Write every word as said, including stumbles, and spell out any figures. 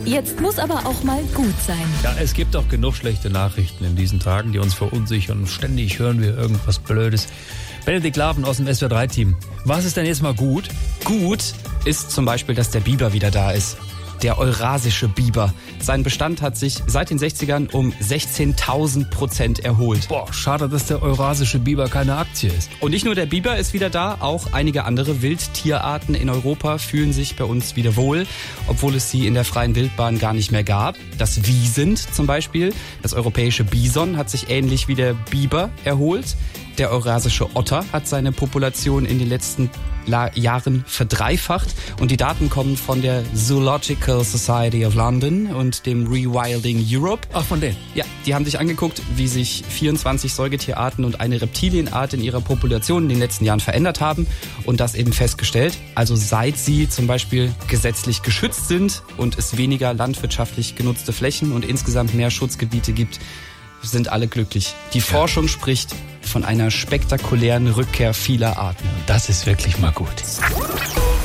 Jetzt muss aber auch mal gut sein. Ja, es gibt auch genug schlechte Nachrichten in diesen Tagen, die uns verunsichern. Und ständig hören wir irgendwas Blödes. Benedikt Laven aus dem S W R drei Team. Was ist denn jetzt mal gut? Gut ist zum Beispiel, dass der Biber wieder da ist. Der eurasische Biber. Sein Bestand hat sich seit den sechzigern um sechzehntausend Prozent erholt. Boah, schade, dass der eurasische Biber keine Aktie ist. Und nicht nur der Biber ist wieder da, auch einige andere Wildtierarten in Europa fühlen sich bei uns wieder wohl, obwohl es sie in der freien Wildbahn gar nicht mehr gab. Das Wiesent zum Beispiel, das europäische Bison, hat sich ähnlich wie der Biber erholt. Der eurasische Otter hat seine Population in den letzten La- Jahren verdreifacht und die Daten kommen von der Zoological Society of London und dem Rewilding Europe. Ach, von denen? Ja, die haben sich angeguckt, wie sich vierundzwanzig Säugetierarten und eine Reptilienart in ihrer Population in den letzten Jahren verändert haben und das eben festgestellt. Also seit sie zum Beispiel gesetzlich geschützt sind und es weniger landwirtschaftlich genutzte Flächen und insgesamt mehr Schutzgebiete gibt, sind alle glücklich. Die ja. Forschung spricht von einer spektakulären Rückkehr vieler Arten. Das ist wirklich mal gut.